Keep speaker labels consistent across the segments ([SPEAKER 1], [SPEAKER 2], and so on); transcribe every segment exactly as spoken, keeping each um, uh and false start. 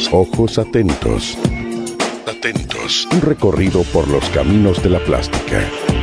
[SPEAKER 1] Ojos atentos. Atentos. Un recorrido por los caminos de la plástica.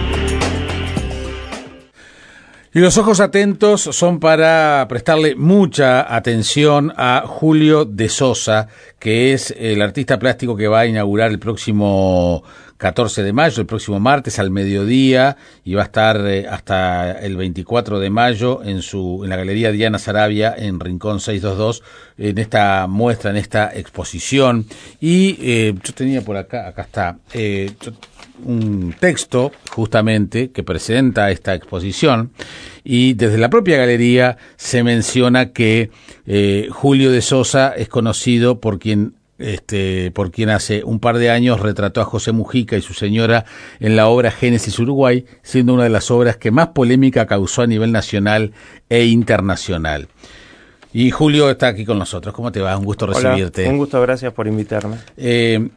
[SPEAKER 2] Y los ojos atentos son para prestarle mucha atención a Julio de Sosa, que es el artista plástico que va a inaugurar el próximo catorce de mayo, el próximo martes al mediodía, y va a estar eh, hasta el veinticuatro de mayo en su en la Galería Diana Saravia en Rincón seiscientos veintidós, en esta muestra, en esta exposición. Y eh, yo tenía por acá, acá está, eh, yo, un texto justamente que presenta esta exposición, y desde la propia galería se menciona que eh, Julio de Sosa es conocido por quien Este, por quien hace un par de años retrató a José Mujica y su señora en la obra Génesis Uruguay, siendo una de las obras que más polémica causó a nivel nacional e internacional. Y Julio está aquí con nosotros. ¿Cómo te va? Un gusto recibirte.
[SPEAKER 3] Hola, un gusto, gracias por invitarme.
[SPEAKER 2] Eh,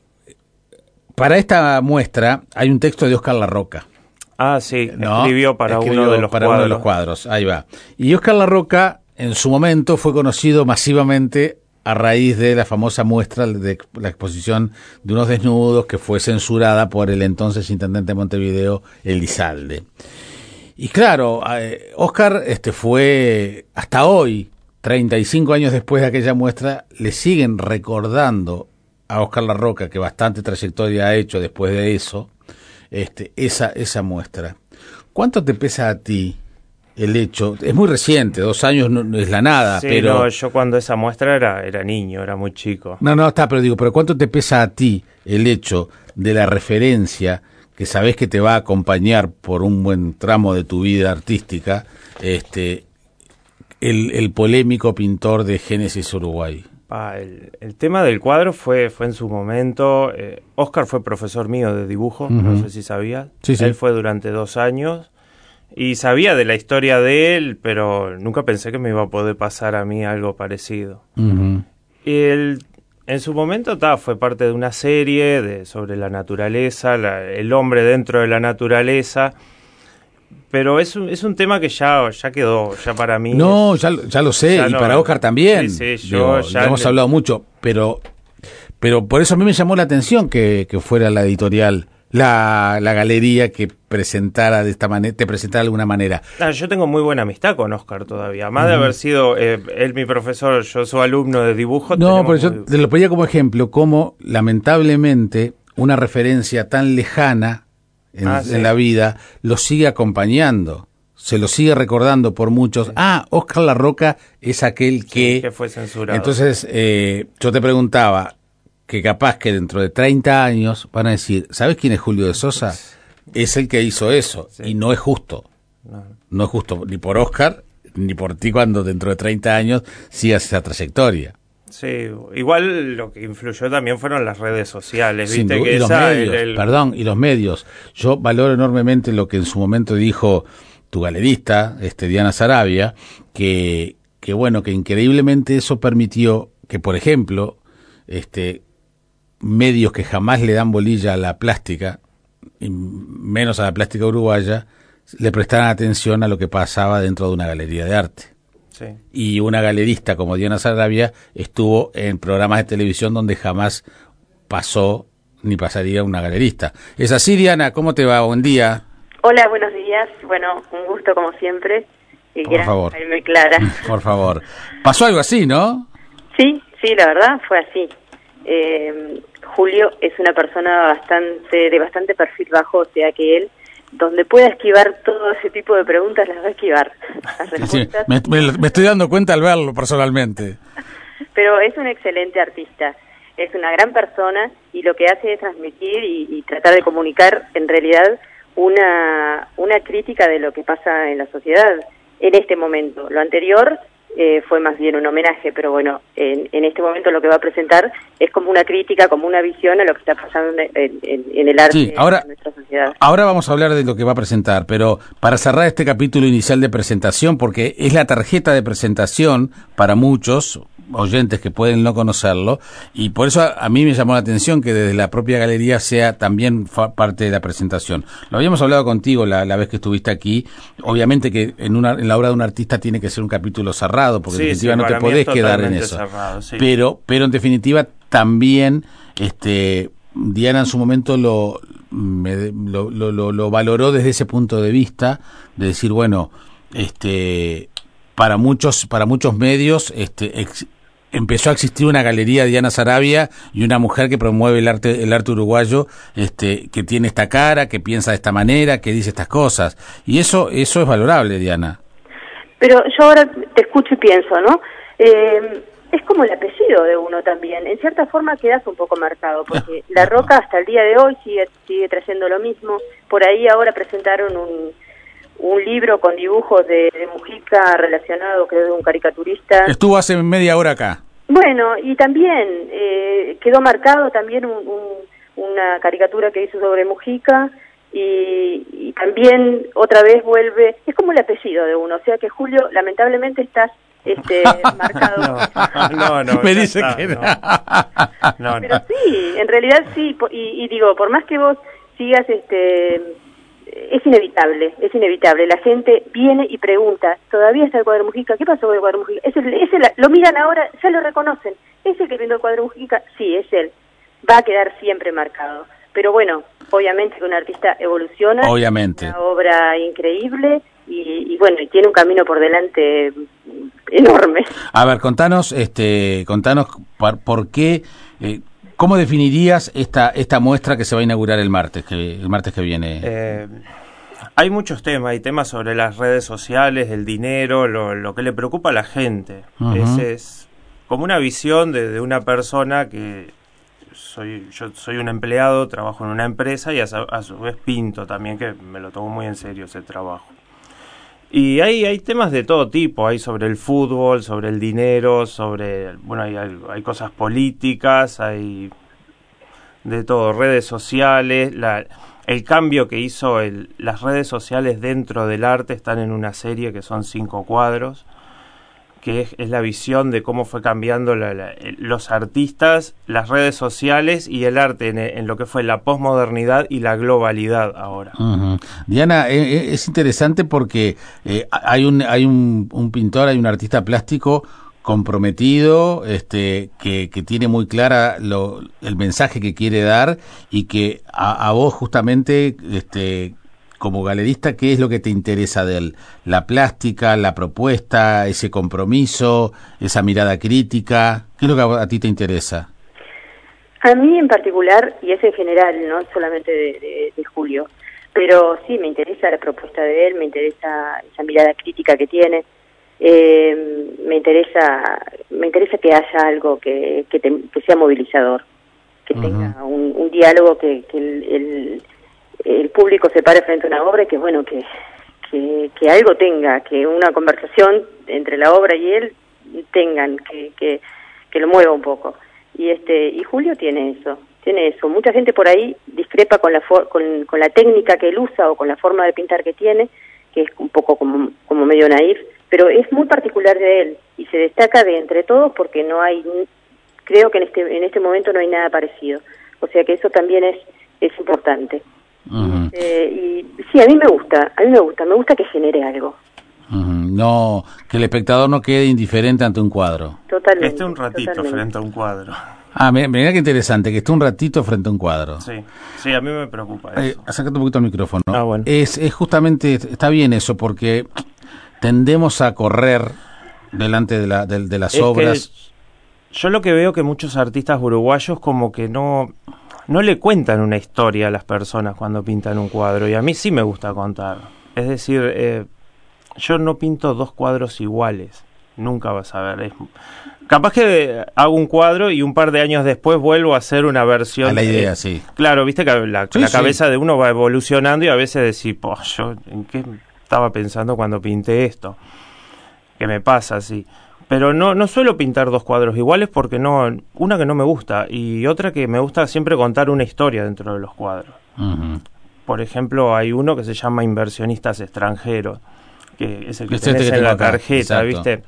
[SPEAKER 2] para esta muestra hay un texto de Óscar Larroca.
[SPEAKER 3] Ah, sí,
[SPEAKER 2] ¿No?
[SPEAKER 3] escribió para,
[SPEAKER 2] escribió
[SPEAKER 3] uno, de los
[SPEAKER 2] para
[SPEAKER 3] cuadros.
[SPEAKER 2] uno de los cuadros. Ahí va. Y Óscar Larroca, en su momento, fue conocido masivamente a raíz de la famosa muestra de la exposición de unos desnudos que fue censurada por el entonces intendente de Montevideo, Elizalde. Y claro, eh, Óscar este, fue, hasta hoy, treinta y cinco años después de aquella muestra, le siguen recordando a Óscar Larroca, que bastante trayectoria ha hecho después de eso, este, esa, esa muestra. ¿Cuánto te pesa a ti el hecho? Es muy reciente, dos años no, no es la nada,
[SPEAKER 3] sí,
[SPEAKER 2] pero...
[SPEAKER 3] no, yo cuando esa muestra era, era niño, era muy chico.
[SPEAKER 2] No, no, está, pero digo, pero ¿cuánto te pesa a ti el hecho de la referencia que sabés que te va a acompañar por un buen tramo de tu vida artística, este, el, el polémico pintor de Génesis Uruguay?
[SPEAKER 3] Ah, el, el tema del cuadro fue, fue en su momento... Eh, Óscar fue profesor mío de dibujo, uh-huh. No sé si sabías.
[SPEAKER 2] Sí, sí.
[SPEAKER 3] Él fue durante dos años... Y sabía de la historia de él, pero nunca pensé que me iba a poder pasar a mí algo parecido. Uh-huh. Y él, en su momento, ta, fue parte de una serie de, sobre la naturaleza, la, el hombre dentro de la naturaleza. Pero es un, es un tema que ya, ya quedó, ya para mí...
[SPEAKER 2] No,
[SPEAKER 3] es,
[SPEAKER 2] ya, ya lo sé, y no, para Óscar también.
[SPEAKER 3] Sí, sí,
[SPEAKER 2] Digo,
[SPEAKER 3] yo ya...
[SPEAKER 2] hemos
[SPEAKER 3] le...
[SPEAKER 2] hablado mucho, pero, pero por eso a mí me llamó la atención que, que fuera la editorial... La, la galería que presentara de esta manera, te presentara de alguna manera.
[SPEAKER 3] Ah, yo tengo muy buena amistad con Óscar todavía, más uh-huh. de haber sido eh, él mi profesor, yo soy alumno de dibujo.
[SPEAKER 2] No, pero yo
[SPEAKER 3] muy...
[SPEAKER 2] te lo ponía como ejemplo, como lamentablemente una referencia tan lejana en,
[SPEAKER 3] ah, sí.
[SPEAKER 2] en la vida lo sigue acompañando, se lo sigue recordando por muchos. Sí. Ah, Óscar Larroca es aquel que...
[SPEAKER 3] Sí, que fue censurado.
[SPEAKER 2] Entonces, eh, yo te preguntaba, que capaz que dentro de treinta años van a decir, ¿sabes quién es Julio de Sosa? Es el que hizo eso, sí. Y no es justo. No. no es justo ni por Óscar, ni por ti cuando dentro de treinta años sigas esa trayectoria.
[SPEAKER 3] Sí, igual lo que influyó también fueron las redes sociales,
[SPEAKER 2] Sin
[SPEAKER 3] ¿viste?
[SPEAKER 2] duda,
[SPEAKER 3] Que
[SPEAKER 2] y los
[SPEAKER 3] esa,
[SPEAKER 2] medios,
[SPEAKER 3] el, el...
[SPEAKER 2] perdón, y los medios. Yo valoro enormemente lo que en su momento dijo tu galerista, este Diana Saravia, que, que bueno, que increíblemente eso permitió que, por ejemplo, este... medios que jamás le dan bolilla a la plástica, y menos a la plástica uruguaya, le prestaran atención a lo que pasaba dentro de una galería de arte.
[SPEAKER 3] Sí.
[SPEAKER 2] Y una galerista como Diana Saravia estuvo en programas de televisión donde jamás pasó ni pasaría una galerista. ¿Es así, Diana? ¿Cómo te va? Buen día.
[SPEAKER 4] Hola, buenos días. Bueno, un gusto como siempre. Y
[SPEAKER 2] Por favor.
[SPEAKER 4] Muy clara.
[SPEAKER 2] Por favor. Pasó algo así, ¿no?
[SPEAKER 4] Sí, sí, la verdad fue así. Eh, Julio es una persona bastante de bastante perfil bajo, o sea que él, donde pueda esquivar todo ese tipo de preguntas, las va a esquivar. Las respuestas...
[SPEAKER 2] Sí, me, me, me estoy dando cuenta al verlo personalmente.
[SPEAKER 4] Pero es un excelente artista, es una gran persona y lo que hace es transmitir y, y tratar de comunicar en realidad una, una crítica de lo que pasa en la sociedad en este momento. Lo anterior... Eh, fue más bien un homenaje, pero bueno, en, en este momento lo que va a presentar es como una crítica, como una visión a lo que está pasando en, en, en el arte
[SPEAKER 2] sí, ahora,
[SPEAKER 4] de nuestra sociedad.
[SPEAKER 2] Ahora vamos a hablar de lo que va a presentar, pero para cerrar este capítulo inicial de presentación, porque es la tarjeta de presentación para muchos, oyentes que pueden no conocerlo, y por eso a, a mí me llamó la atención que desde la propia galería sea también fa- parte de la presentación. Lo habíamos hablado contigo la, la vez que estuviste aquí. Obviamente que en una en la obra de un artista tiene que ser un capítulo cerrado, porque
[SPEAKER 3] sí,
[SPEAKER 2] en definitiva
[SPEAKER 3] sí,
[SPEAKER 2] no te podés quedar en eso.
[SPEAKER 3] Cerrado, sí.
[SPEAKER 2] Pero, pero en definitiva también, este, Diana en su momento lo, me, lo, lo, lo, lo valoró desde ese punto de vista, de decir, bueno, este, para muchos, para muchos medios, este, ex, empezó a existir una galería de Diana Saravia y una mujer que promueve el arte, el arte uruguayo, este, que tiene esta cara, que piensa de esta manera, que dice estas cosas. Y eso, eso es valorable, Diana.
[SPEAKER 4] Pero yo ahora te escucho y pienso, ¿no? Eh, es como el apellido de uno también. En cierta forma quedas un poco marcado, porque La Roca hasta el día de hoy sigue, sigue trayendo lo mismo. Por ahí ahora presentaron un, un libro con dibujos de, de Mujica relacionado, creo, de un caricaturista.
[SPEAKER 2] Estuvo hace media hora acá.
[SPEAKER 4] Bueno, y también eh, quedó marcado también un, un, una caricatura que hizo sobre Mujica, y, y también otra vez vuelve, es como el apellido de uno, o sea que Julio, lamentablemente estás este, marcado.
[SPEAKER 3] No, no, no.
[SPEAKER 2] Me dice
[SPEAKER 3] está,
[SPEAKER 2] que no.
[SPEAKER 3] No, no.
[SPEAKER 4] Pero sí, en realidad sí, y, y digo, por más que vos sigas, este, es inevitable, es inevitable. La gente viene y pregunta, ¿todavía está el cuadro Mujica? ¿Qué pasó con el cuadro Mujica? Es el, es el, lo miran ahora, ya lo reconocen. ¿Es el que pintó el cuadro Mujica? Sí, es él. Va a quedar siempre marcado. Pero bueno, obviamente que un artista evoluciona.
[SPEAKER 2] Obviamente.
[SPEAKER 4] Una obra increíble y, y bueno, y tiene un camino por delante enorme.
[SPEAKER 2] A ver, contanos, este, contanos por, por qué, eh, ¿cómo definirías esta esta muestra que se va a inaugurar el martes, que el martes que viene?
[SPEAKER 3] Eh, hay muchos temas, hay temas sobre las redes sociales, el dinero, lo, lo que le preocupa a la gente. Uh-huh. Ese es como una visión de, de una persona que soy yo soy un empleado, trabajo en una empresa y a, a su vez pinto también, que me lo tomo muy en serio ese trabajo. Y hay, hay temas de todo tipo, hay sobre el fútbol, sobre el dinero, sobre, bueno, hay, hay, hay cosas políticas, hay de todo, redes sociales, la, el cambio que hizo el, las redes sociales dentro del arte. Están en una serie que son cinco cuadros, que es, es la visión de cómo fue cambiando la, la, los artistas, las redes sociales y el arte en, en lo que fue la posmodernidad y la globalidad ahora.
[SPEAKER 2] Uh-huh. Diana, eh, es interesante porque eh, hay un hay un, un pintor, hay un artista plástico comprometido, este, que, que tiene muy clara lo, el mensaje que quiere dar, y que a, a vos justamente, este, como galerista, ¿qué es lo que te interesa de él? La plástica, la propuesta, ese compromiso, esa mirada crítica. ¿Qué es lo que a, a ti te interesa?
[SPEAKER 4] A mí en particular, y es en general, no solamente de, de, de Julio, pero sí me interesa la propuesta de él, me interesa esa mirada crítica que tiene, eh, me interesa me interesa que haya algo que, que, te, que sea movilizador, que uh-huh. tenga un, un diálogo, que, que el, el el público se pare frente a una obra y que, bueno, que, que, que algo tenga, que una conversación entre la obra y él tengan, que, que, que lo mueva un poco. Y este y Julio tiene eso, tiene eso. Mucha gente por ahí discrepa con la for, con, con la técnica que él usa o con la forma de pintar que tiene, que es un poco como, como medio naif, pero es muy particular de él y se destaca de entre todos porque no hay, creo que en este en este momento no hay nada parecido. O sea que eso también es es importante. Uh-huh. eh, y sí, a mí me gusta, a mí me gusta, me gusta que genere algo.
[SPEAKER 2] Uh-huh. No, que el espectador no quede indiferente ante un cuadro.
[SPEAKER 3] Totalmente. Que esté un ratito totalmente. frente a un cuadro.
[SPEAKER 2] Ah, mira, mira qué interesante, que esté un ratito frente a un cuadro.
[SPEAKER 3] Sí, sí, a mí me preocupa eso.
[SPEAKER 2] Eh, acércate un poquito al micrófono.
[SPEAKER 3] Ah, bueno.
[SPEAKER 2] Es, es justamente, está bien eso, porque tendemos a correr delante de, la, de, de las
[SPEAKER 3] es
[SPEAKER 2] obras.
[SPEAKER 3] Que yo lo que veo que muchos artistas uruguayos como que no... no le cuentan una historia a las personas cuando pintan un cuadro, y a mí sí me gusta contar. Es decir, eh, yo no pinto dos cuadros iguales, nunca vas a ver. Es, capaz que hago un cuadro y un par de años después vuelvo a hacer una versión.
[SPEAKER 2] A la idea,
[SPEAKER 3] eh,
[SPEAKER 2] sí.
[SPEAKER 3] Claro, viste que la, sí, la cabeza sí. de uno va evolucionando y a veces decís, po, yo en qué estaba pensando cuando pinté esto. ¿Qué me pasa así? Pero no no suelo pintar dos cuadros iguales porque no, una que no me gusta y otra que me gusta siempre contar una historia dentro de los cuadros. Uh-huh. Por ejemplo, hay uno que se llama Inversionistas Extranjeros, que es el que este tenés este que en la acá. tarjeta, Exacto. ¿viste?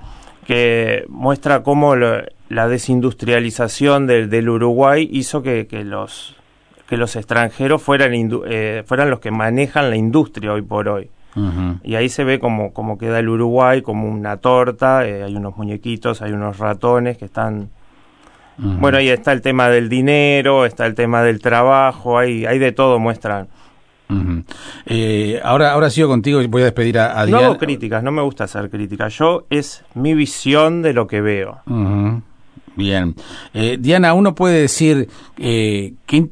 [SPEAKER 3] que muestra cómo lo, la desindustrialización del, del Uruguay hizo que, que los que los extranjeros fueran indu, eh, fueran los que manejan la industria hoy por hoy. Uh-huh. Y ahí se ve como, como queda el Uruguay, como una torta, eh, hay unos muñequitos, hay unos ratones que están... Uh-huh. Bueno, ahí está el tema del dinero, está el tema del trabajo, hay, hay de todo, muestran.
[SPEAKER 2] Uh-huh. Eh, ahora, ahora sigo contigo y voy a despedir a, a
[SPEAKER 3] Diana.
[SPEAKER 2] Diana.
[SPEAKER 3] No hago críticas, no me gusta hacer críticas, yo es mi visión de lo que veo.
[SPEAKER 2] Uh-huh. Bien. Eh, Diana, uno puede decir eh, que...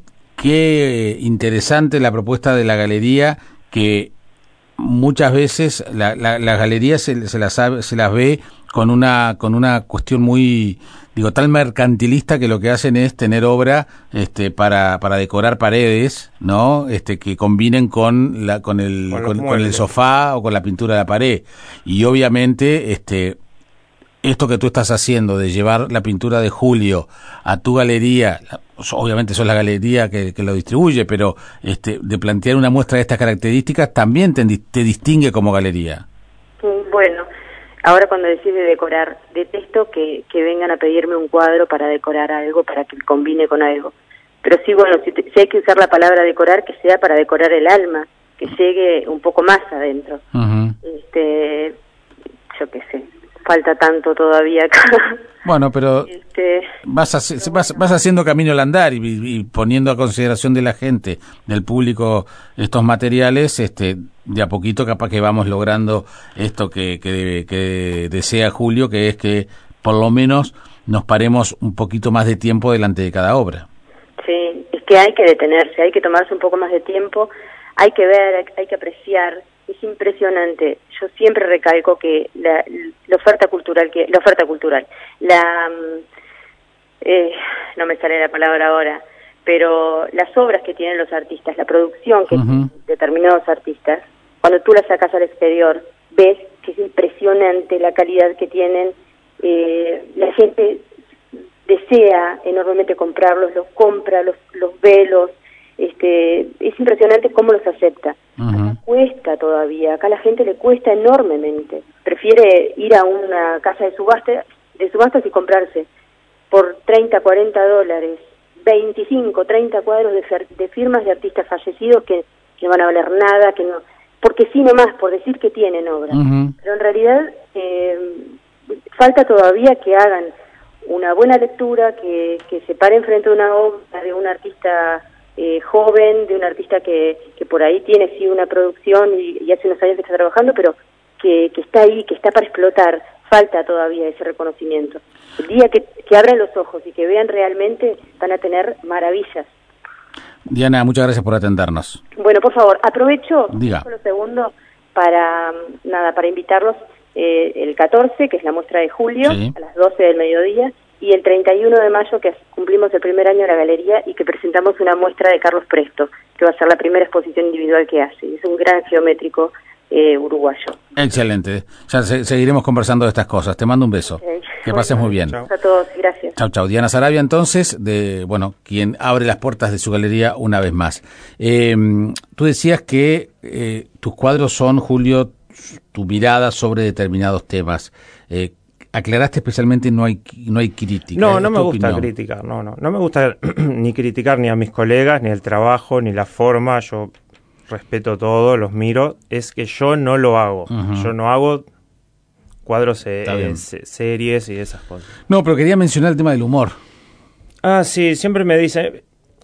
[SPEAKER 2] Qué interesante la propuesta de la galería, que muchas veces la, la, la galería se, se, las sabe, se las ve con una con una cuestión muy, digo, tan mercantilista, que lo que hacen es tener obra este, para para decorar paredes, ¿no? Este, que combinen con la con el con, con, con el sofá o con la pintura de la pared. Y obviamente este esto que tú estás haciendo de llevar la pintura de Julio a tu galería, obviamente sos la galería que, que lo distribuye, pero este, de plantear una muestra de estas características también te, te distingue como galería.
[SPEAKER 4] Bueno, ahora cuando decís de decorar, detesto que, que vengan a pedirme un cuadro para decorar algo, para que combine con algo. Pero sí, bueno, si, te, si hay que usar la palabra decorar, que sea para decorar el alma, que llegue un poco más adentro. Uh-huh. Este, yo qué sé. Falta tanto todavía acá.
[SPEAKER 2] Bueno, pero este, vas, a, vas, vas haciendo camino al andar y, y poniendo a consideración de la gente, del público, estos materiales, este, de a poquito capaz que vamos logrando esto que, que, que desea Julio, que es que por lo menos nos paremos un poquito más de tiempo delante de cada obra.
[SPEAKER 4] Sí, es que hay que detenerse, hay que tomarse un poco más de tiempo, hay que ver, hay que apreciar. Es impresionante. Yo siempre recalco que la, la oferta cultural, que la oferta cultural, la eh, no me sale la palabra ahora, pero las obras que tienen los artistas, la producción que uh-huh. tienen determinados artistas, cuando tú las sacas al exterior, ves que es impresionante la calidad que tienen. Eh, la gente desea enormemente comprarlos, los compra, los, los ve, los Este, es impresionante cómo los acepta. Uh-huh. Acá cuesta todavía, acá a la gente le cuesta enormemente. Prefiere ir a una casa de subasta, de subastas y comprarse por treinta, cuarenta dólares, veinticinco, treinta cuadros de, fer- de firmas de artistas fallecidos que, que van a valer nada, que no, porque sí nomás, por decir que tienen obra. Uh-huh. Pero en realidad eh, falta todavía que hagan una buena lectura, que, que se paren frente a una obra de un artista Eh, joven, de un artista que, que por ahí tiene sí una producción y, y hace unos años que está trabajando, pero que, que está ahí, que está para explotar. Falta todavía ese reconocimiento. El día que, que abran los ojos y que vean realmente, van a tener maravillas.
[SPEAKER 2] Diana, muchas gracias por atendernos.
[SPEAKER 4] Bueno, por favor, aprovecho
[SPEAKER 2] Diga.
[SPEAKER 4] solo segundo para nada para invitarlos eh, el catorce, que es la muestra de Julio, sí. a las doce del mediodía, y el treinta y uno de mayo, que cumplimos el primer año de la galería y que presentamos una muestra de Carlos Presto, que va a ser la primera exposición individual que hace. Es un gran geométrico eh, uruguayo.
[SPEAKER 2] Excelente. Ya se, seguiremos conversando de estas cosas. Te mando un beso. Okay. Que bueno, pases muy bien.
[SPEAKER 4] Chau. A todos, gracias.
[SPEAKER 2] Chau, chau. Diana Sarabia, entonces, de bueno, quien abre las puertas de su galería una vez más. Eh, tú decías que eh, tus cuadros son, Julio, tu mirada sobre determinados temas. Eh, Aclaraste especialmente no hay no hay crítica.
[SPEAKER 3] No, no me gusta opinión? criticar, no, no. No me gusta ni criticar ni a mis colegas, ni el trabajo, ni la forma. Yo respeto todo, los miro. Es que yo no lo hago. Uh-huh. Yo no hago cuadros, eh, eh, series y esas cosas.
[SPEAKER 2] No, pero quería mencionar el tema del humor.
[SPEAKER 3] Ah, sí, siempre me dicen...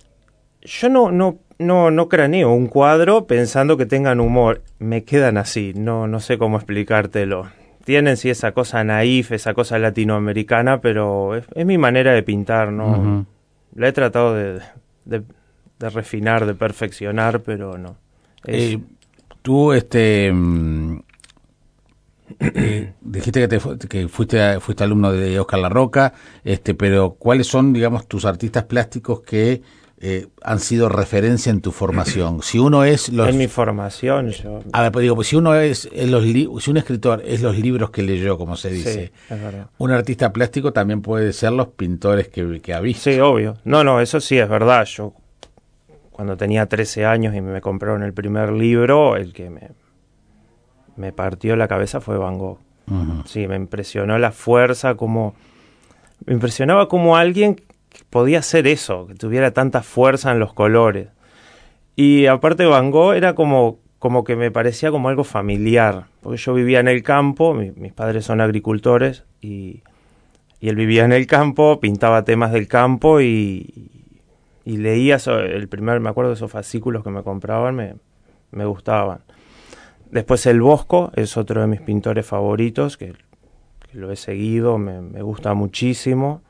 [SPEAKER 3] Yo no, no, no, no craneo un cuadro pensando que tengan humor. Me quedan así, no, no sé cómo explicártelo. Tienen sí esa cosa naif, esa cosa latinoamericana, pero es, es mi manera de pintar, ¿no? Uh-huh. La he tratado de, de, de refinar, de perfeccionar, pero no. Es...
[SPEAKER 2] Eh, tú, este, eh, dijiste que, te, que fuiste, fuiste alumno de Oscar Larroca, este, pero ¿cuáles son, digamos, tus artistas plásticos que Eh, han sido referencia en tu formación? Si uno es los
[SPEAKER 3] en mi formación yo
[SPEAKER 2] a ver, pues digo, pues si uno es, es los li... si un escritor es los libros que leyó, como se dice,
[SPEAKER 3] sí, es verdad.
[SPEAKER 2] Un artista plástico también puede ser los pintores que, que ha visto.
[SPEAKER 3] Sí, obvio. No, no, eso sí es verdad. Yo cuando tenía trece años y me compraron el primer libro, el que me me partió la cabeza fue Van Gogh. Uh-huh. Sí, me impresionó la fuerza, como me impresionaba como alguien que podía hacer eso, que tuviera tanta fuerza en los colores. Y aparte Van Gogh era como, como que me parecía como algo familiar, porque yo vivía en el campo, mi, mis padres son agricultores, y, y él vivía en el campo, pintaba temas del campo, y, y leía, so, el primer, me acuerdo de esos fascículos que me compraban, me, me gustaban. Después el Bosco es otro de mis pintores favoritos, que, que lo he seguido, me, me gusta muchísimo.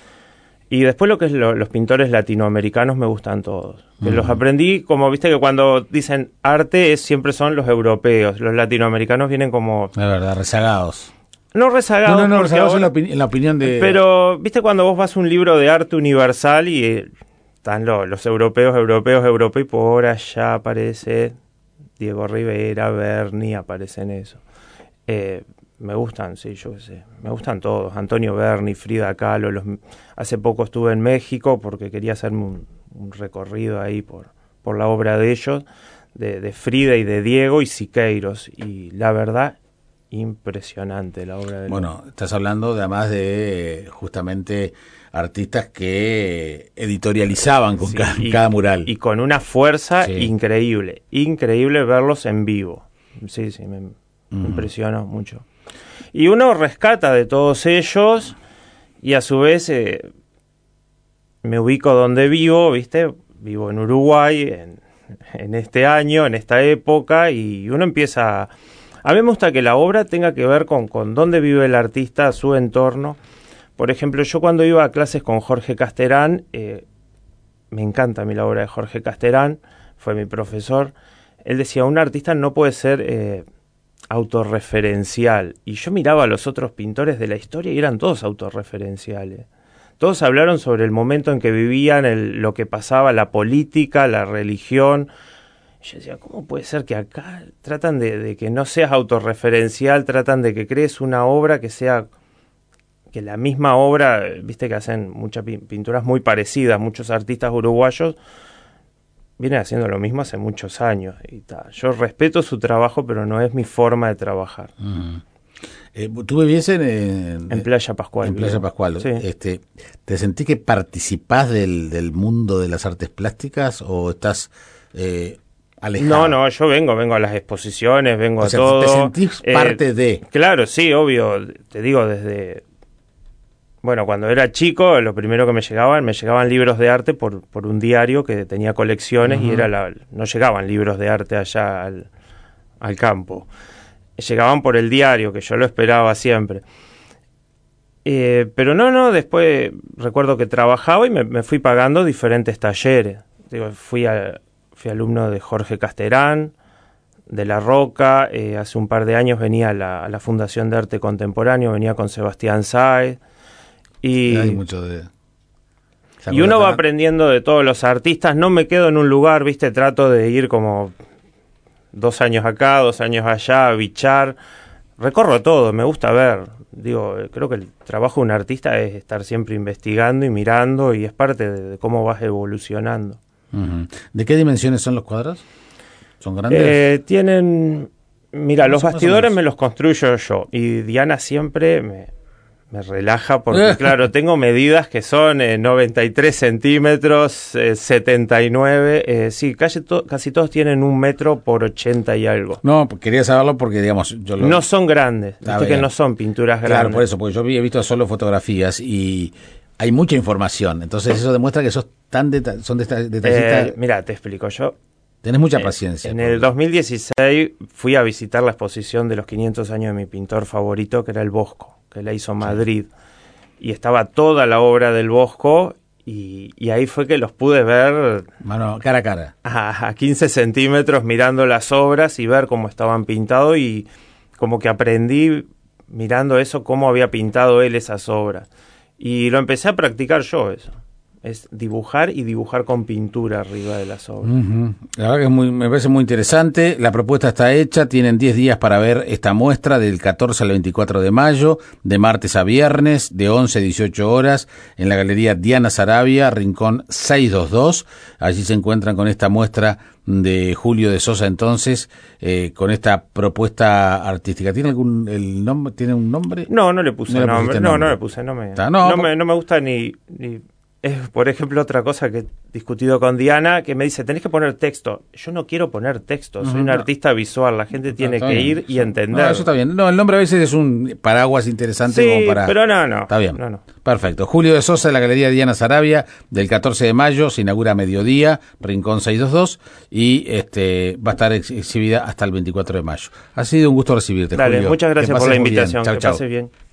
[SPEAKER 3] Y después lo que es lo, los pintores latinoamericanos me gustan todos. Que uh-huh. Los aprendí, como viste que cuando dicen arte es, siempre son los europeos, los latinoamericanos vienen como...
[SPEAKER 2] La verdad, rezagados.
[SPEAKER 3] No rezagados.
[SPEAKER 2] No, no, no rezagados ahora, en, la opini- en la opinión de...
[SPEAKER 3] Pero, viste cuando vos vas a un libro de arte universal y eh, están los, los europeos, europeos, europeos, y por allá aparece... Diego Rivera, Berni, aparecen eso. Eh, me gustan, sí, yo qué sé, me gustan todos. Antonio Berni, Frida Kahlo. Los, hace poco estuve en México porque quería hacerme un, un recorrido ahí por, por la obra de ellos, de, de Frida y de Diego y Siqueiros. Y la verdad, impresionante la obra de
[SPEAKER 2] Bueno,
[SPEAKER 3] los...
[SPEAKER 2] estás hablando de, además de justamente artistas que editorializaban con
[SPEAKER 3] sí,
[SPEAKER 2] cada,
[SPEAKER 3] y,
[SPEAKER 2] cada mural.
[SPEAKER 3] Y con una fuerza sí. increíble, increíble verlos en vivo. Sí, sí, me, uh-huh. me impresionó mucho. Y uno rescata de todos ellos y a su vez eh, me ubico donde vivo, ¿viste? Vivo en Uruguay, en, en este año, en esta época, y uno empieza... A mí me gusta que la obra tenga que ver con, con dónde vive el artista, su entorno. Por ejemplo, yo cuando iba a clases con Jorge Casterán, eh, me encanta a mí la obra de Jorge Casterán, fue mi profesor, él decía, un artista no puede ser eh, autorreferencial. Y yo miraba a los otros pintores de la historia y eran todos autorreferenciales. Todos hablaron sobre el momento en que vivían, el, lo que pasaba, la política, la religión. Y yo decía, ¿cómo puede ser que acá tratan de, de que no seas autorreferencial, tratan de que crees una obra que sea... que la misma obra, viste que hacen muchas pinturas muy parecidas, muchos artistas uruguayos vienen haciendo lo mismo hace muchos años. Y ta, yo respeto su trabajo, pero no es mi forma de trabajar.
[SPEAKER 2] Uh-huh. Eh, ¿Tú vivías en, en,
[SPEAKER 3] en Playa Pascual?
[SPEAKER 2] En Playa Pascual.
[SPEAKER 3] Sí.
[SPEAKER 2] Este, ¿Te sentís que participás del, del mundo de las artes plásticas o estás eh, alejado?
[SPEAKER 3] No, no, yo vengo, vengo a las exposiciones, vengo
[SPEAKER 2] o
[SPEAKER 3] a
[SPEAKER 2] sea,
[SPEAKER 3] todo.
[SPEAKER 2] ¿Te sentís eh, parte de?
[SPEAKER 3] Claro, sí, obvio. Te digo, desde... Bueno, cuando era chico, lo primero que me llegaban, me llegaban libros de arte por, por un diario que tenía colecciones. Uh-huh. Y era la, no llegaban libros de arte allá al, al campo. Llegaban por el diario, que yo lo esperaba siempre. Eh, pero no, no, después recuerdo que trabajaba y me, me fui pagando diferentes talleres. Digo, fui, a, fui alumno de Jorge Casterán, de La Roca, eh, hace un par de años venía a la, a la Fundación de Arte Contemporáneo, venía con Sebastián Sáez. Y,
[SPEAKER 2] hay mucho de...
[SPEAKER 3] y uno va aprendiendo de todos los artistas, no me quedo en un lugar, viste, trato de ir como dos años acá, dos años allá, a bichar, recorro todo, me gusta ver, digo, creo que el trabajo de un artista es estar siempre investigando y mirando y es parte de, de cómo vas evolucionando.
[SPEAKER 2] Uh-huh. ¿De qué dimensiones son los cuadros? ¿Son grandes?
[SPEAKER 3] Eh, tienen, mira,
[SPEAKER 2] más,
[SPEAKER 3] los bastidores me los construyo yo y Diana siempre me... Me relaja porque, claro, tengo medidas que son eh, noventa y tres centímetros, eh, setenta y nueve. Eh, sí, casi, to- casi todos tienen un metro por ochenta y algo.
[SPEAKER 2] No, quería saberlo porque, digamos... yo lo...
[SPEAKER 3] No son grandes, viste que no son pinturas grandes.
[SPEAKER 2] Claro, por eso, porque yo he visto solo fotografías y hay mucha información. Entonces eso demuestra que sos tan deta- son deta- detallistas...
[SPEAKER 3] Eh, mira, te explico, yo...
[SPEAKER 2] Tenés mucha
[SPEAKER 3] eh,
[SPEAKER 2] paciencia.
[SPEAKER 3] En el
[SPEAKER 2] eso.
[SPEAKER 3] dos mil dieciséis fui a visitar la exposición de los quinientos años de mi pintor favorito, que era el Bosco, que la hizo Madrid, sí. Y estaba toda la obra del Bosco, y, y ahí fue que los pude ver...
[SPEAKER 2] Mano, cara a cara.
[SPEAKER 3] A, a quince centímetros mirando las obras y ver cómo estaban pintados, y como que aprendí mirando eso, cómo había pintado él esas obras. Y lo empecé a practicar yo eso. es dibujar y dibujar con pintura arriba de las obras.
[SPEAKER 2] Uh-huh. La verdad que es muy, me parece muy interesante. La propuesta está hecha, tienen diez días para ver esta muestra del catorce al veinticuatro de mayo, de martes a viernes, de once a dieciocho horas, en la Galería Diana Saravia, Rincón seiscientos veintidós. Allí se encuentran con esta muestra de Julio de Sosa, entonces, eh, con esta propuesta artística. ¿Tiene algún el nombre? ¿Tiene un nombre?
[SPEAKER 3] No, no le puse
[SPEAKER 2] no
[SPEAKER 3] nombre.
[SPEAKER 2] Le
[SPEAKER 3] no,
[SPEAKER 2] nombre.
[SPEAKER 3] no le puse, no me,
[SPEAKER 2] no,
[SPEAKER 3] no,
[SPEAKER 2] por...
[SPEAKER 3] me, no me gusta ni... ni... Es, por ejemplo, otra cosa que he discutido con Diana, que me dice, tenés que poner texto. Yo no quiero poner texto, soy uh-huh. un artista visual, la gente tiene no, que bien. ir y entender.
[SPEAKER 2] No, eso está bien. No, el nombre a veces es un paraguas interesante
[SPEAKER 3] sí,
[SPEAKER 2] como para...
[SPEAKER 3] pero no, no.
[SPEAKER 2] Está bien.
[SPEAKER 3] No, no.
[SPEAKER 2] Perfecto. Julio de Sosa, de la Galería Diana Saravia, del catorce de mayo, se inaugura a mediodía, Rincón seiscientos veintidós, y este va a estar ex- exhibida hasta el veinticuatro de mayo. Ha sido un gusto recibirte,
[SPEAKER 3] Dale,
[SPEAKER 2] Julio.
[SPEAKER 3] muchas gracias por la invitación.
[SPEAKER 2] Chau,
[SPEAKER 3] que
[SPEAKER 2] chau.
[SPEAKER 3] pase bien.